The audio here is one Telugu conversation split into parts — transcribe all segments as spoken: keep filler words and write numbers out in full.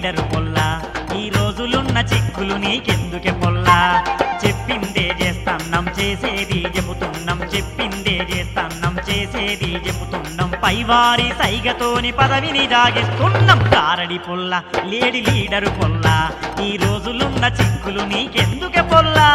లీడరు పొల్లా ఈ రోజులున్న చిక్కులు నీకెందుకే పొల్లా చెప్పిందే చేస్తాన్నం చేసేది చెబుతున్నాం చెప్పిందే చేస్తాన్నం చేసేది చెబుతున్నాం పైవారి సైగతోని పదవిని దాగిస్తున్నాం గారడి పొల్ల లేడి లీడరు పొల్లా ఈ రోజులున్న చిక్కులు నీకెందుకే పొల్లా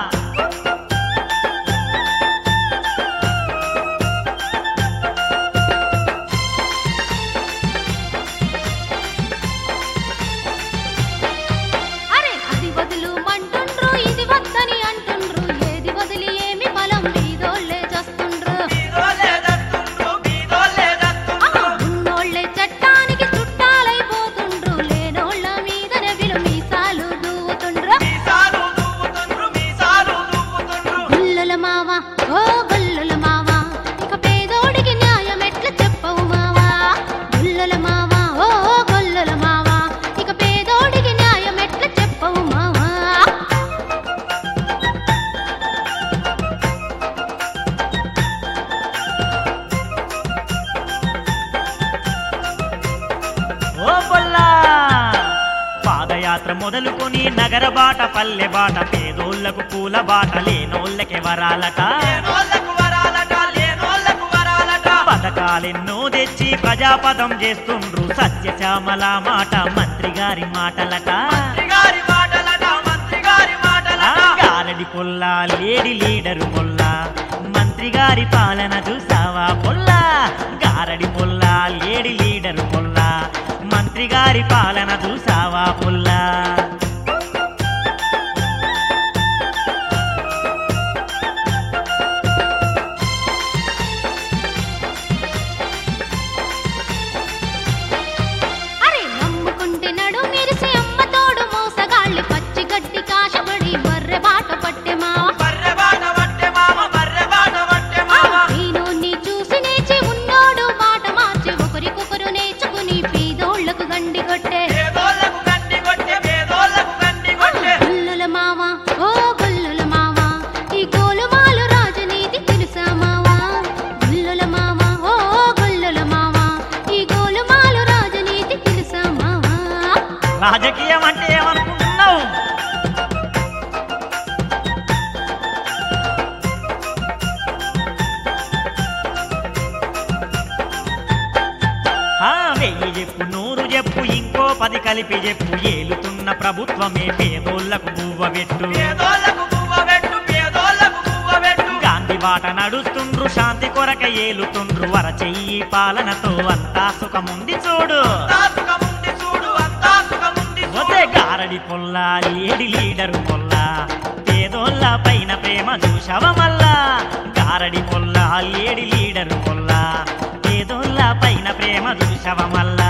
పాదయాత్ర మొదలుకొని నగర బాట పల్లె బాట పేదోళ్లకు పూల బాట లేనోళ్ళకి వరాలట పథకాలెన్నో తెచ్చి ప్రజాపదం చేస్తుండ్రు సత్యశ్యామల మాట మంత్రి గారి మాటలట గారడి పొల్లా లేడి లీడరు పొల్లా మంత్రి గారి పాలన చూసావా పొల్లా గారడి పొల్లా లేడి లీడరు పొల్లా మంత్రి గారి పాలన చూసావా పొల్లా రాజకీయం అంటే ఏమనుకుంటున్నావు వెయ్యి చెప్పు నూరు చెప్పు ఇంకో పది కలిపి చెప్పు ఏలుతున్న ప్రభుత్వమే పేదోళ్లకు బువ్వ పెట్టు గాంధీ బాట నడుస్తుండ్రు శాంతి కొరక ఏలుతుండ్రు వరచెయ్యి పాలనతో అంతా సుఖముంది చూడు గారడి పొల్లా లేడి లీడరు పొల్లా పేదోళ్ళ పైన ప్రేమ చూశావ మల్లా గారడి పొల్లా లేడి లీడరు పొల్లా పేదోళ్ళ పైన ప్రేమ చూశావ మల్లా